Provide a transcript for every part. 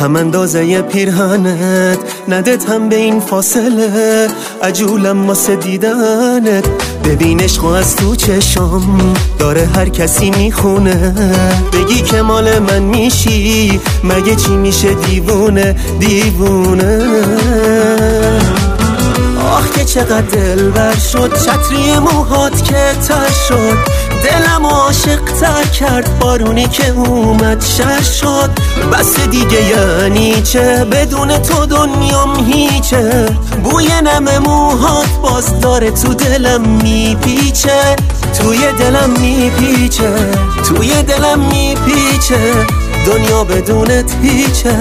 هم اندازه پیرهنت ندت هم به این فاصله عجولم واسه دیدنت ببین عشق از تو چشم داره هر کسی میخونه بگی که مال من میشی مگه چی میشه دیوونه دیوونه آخ که چقدر دلبر شد چتری موهات که تر شد دلم عاشق تر کرد بارونی که اومد شر شد بس دیگه یعنی چه بدون تو دنیام هیچه بوی نم موهات باز داره تو دلم میپیچه توی دلم میپیچه توی دلم میپیچه دنیا بدونت هیچه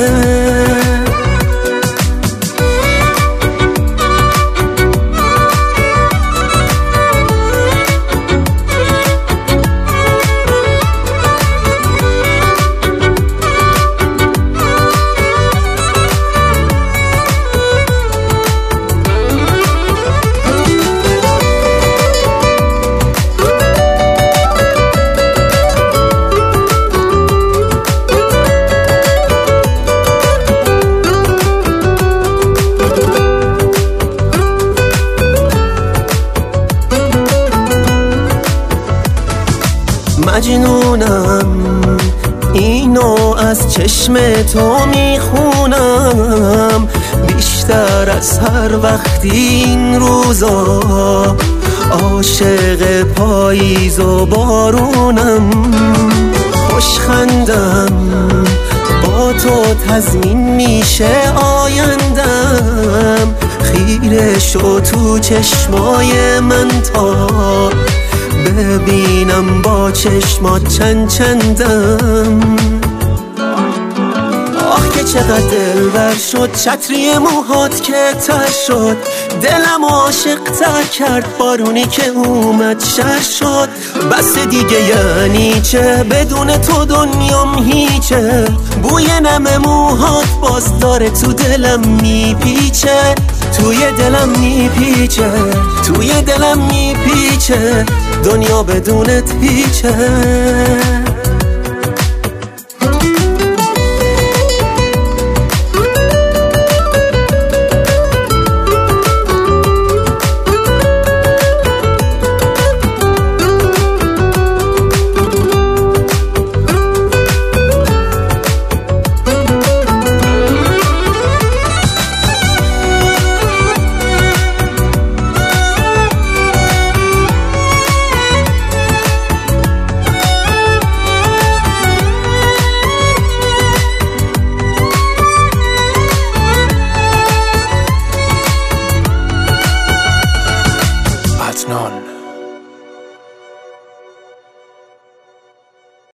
مجنونم اینو از چشم تو میخونم بیشتر از هر وقتی این روزا عاشق پاییز و بارونم خوشخندم با تو تضمین میشه آیندم خیره شو تو چشمای من تا ببینم با چشمات چند چندم آخ که چقدر دلبر شد چتری موهات که تر شد دلم عاشق تر کرد بارونی که اومد شر شد بس دیگه یعنی چه بدون تو دنیام هیچه بوی نم موهات باز داره تو دلم میپیچه توی دلم میپیچه توی دلم میپیچه دنیا بدونت هیچه None.